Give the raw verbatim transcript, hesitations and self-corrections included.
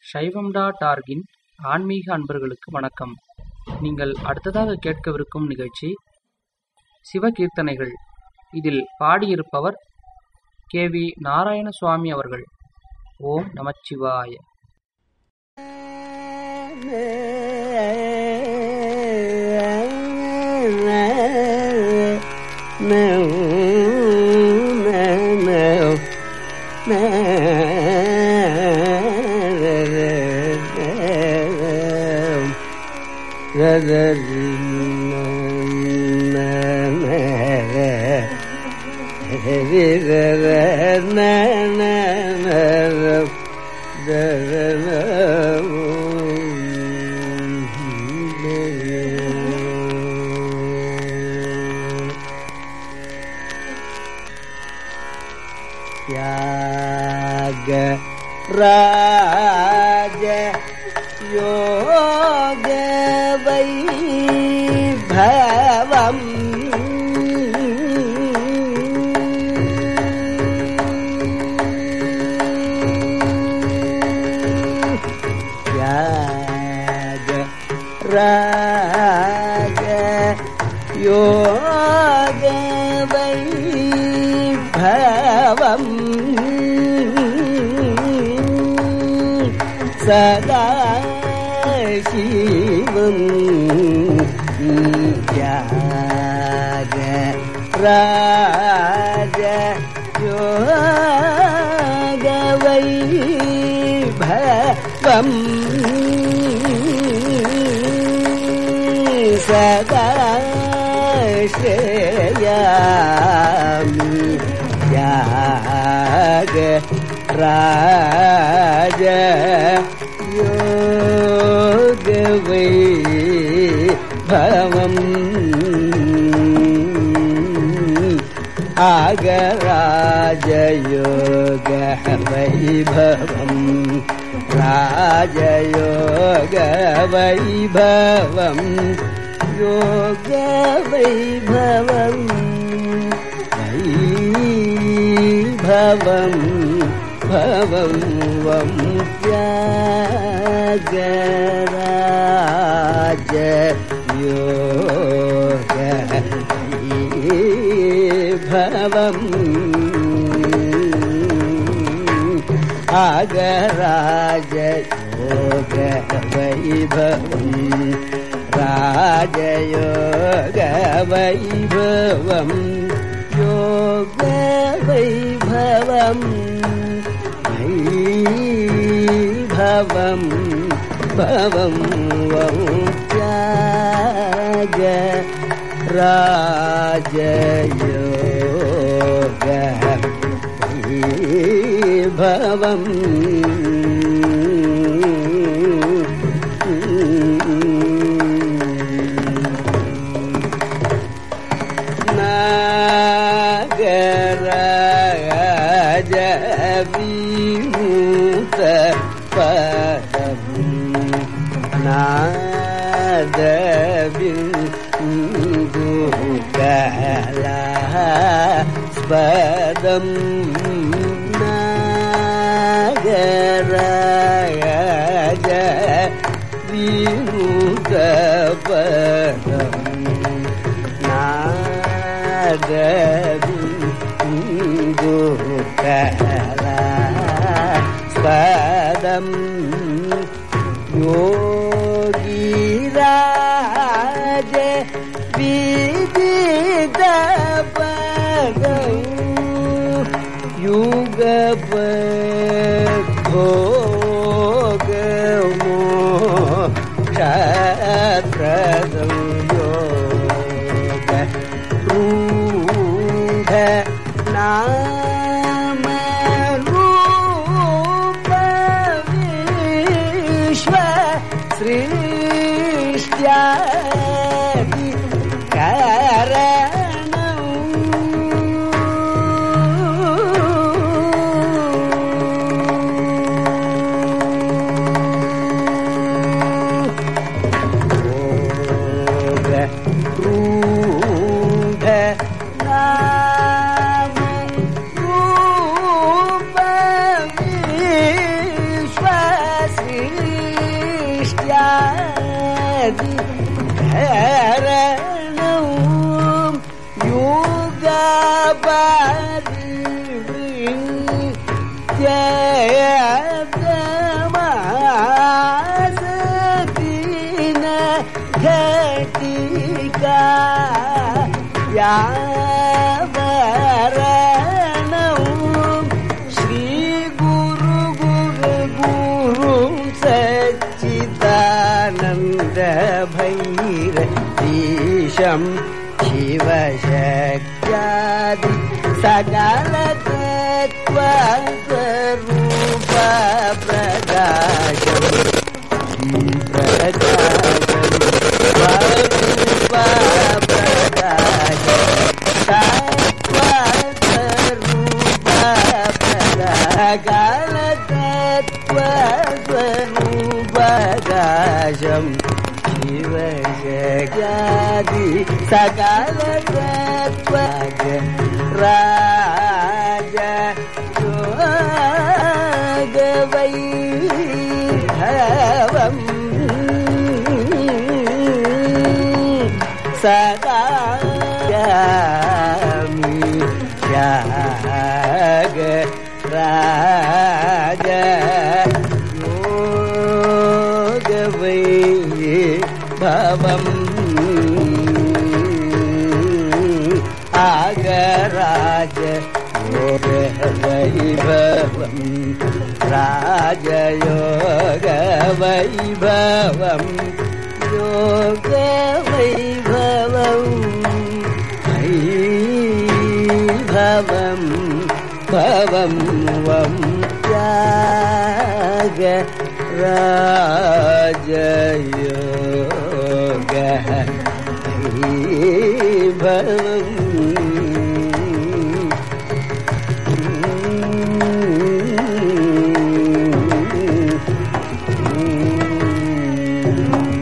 சைவம் டாட் ஆர்கின் ஆன்மீக அன்பர்களுக்கு வணக்கம். நீங்கள் அடுத்ததாக கேட்கவிருக்கும் நிகழ்ச்சி சிவகீர்த்தனைகள். இதில் பாடியிருப்பவர் கே வி நாராயணசுவாமி அவர்கள். ஓம் நமச்சிவாய. யாக ராஜ யோக வைபவம் யாக ராஜ யோக வைபவம் சதா சிவம் யாக ராஜ யோக வைபவம் சதா ஸ்ரேயாமி யாக ராஜ யோக வைபவம் ஆகராஜ யோக வைபவம் ராஜயோக வைபவம் யோக வைபவம் வைபவம் பவம் வம் தியாகராஜ யோக வைபவம் ஆகராஜ யோக வைபவம் ராஜயோக வைபவம் யோக வைபவம் வைபவம் பவம் வம் தியாக ராஜயோக வைபவம் நாகராஜ விமுக்த பதம் நாத பிந்து கலாஸ்பதம் நாகராஜ விமுக்த பதம் நாத பிந்து கலாஸ்பதம் யோகிராஜ விதித பதம் யுகபோக மோக்ஷப்ரதம் யோக ரூಢ நாம ரூப விஸ்வ சೃಷ್ಟ್ಯಾದಿ ಕಾರಣಂ ಯೋಗ ರೂಢ ನಾಮ ರೂಪ ವಿಶ್ವ ಶ್ರೀ கதி கரணம் யோகாபாரி ஜயதமாசதின கட்டிகா யாவரணம் ஸ்ரீ குரு குரு குரு சச்சிதானந்த பைர ஈஷம் சிவசக்தி சகல தத்வ ரூப பிரகாசம் பிரகாசம் ரூப பிரகாசம் தத்வ ரூப பிரகாசம் தத்வ ரூப பிரகாசம் சிவசக்தி சகல தத்வ ராஜ யோகவைபவம் சதா யாமி யாக ராஜ யோகவைபவம் ஆகராஜ யோகவைபவம் ராஜயோகவைபவம் யோகவைபவம் வைபவம் பவம் வம் யாக ராஜயோக வைபவம் Mm-hmm.